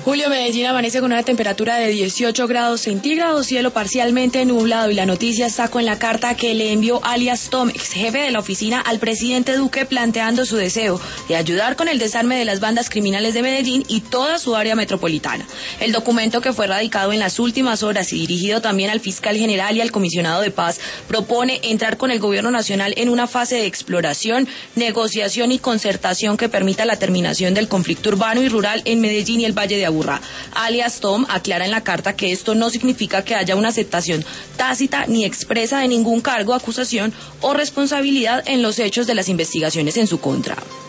Julio, Medellín amanece con una temperatura de 18 grados centígrados, cielo parcialmente nublado, y la noticia está con la carta que le envió alias Tom, ex jefe de la oficina, al presidente Duque, planteando su deseo de ayudar con el desarme de las bandas criminales de Medellín y toda su área metropolitana. El documento, que fue radicado en las últimas horas y dirigido también al fiscal general y al comisionado de paz, propone entrar con el gobierno nacional en una fase de exploración, negociación y concertación que permita la terminación del conflicto urbano y rural en Medellín y el Valle de Aburrá. Alias Tom aclara en la carta que esto no significa que haya una aceptación tácita ni expresa de ningún cargo, acusación o responsabilidad en los hechos de las investigaciones en su contra.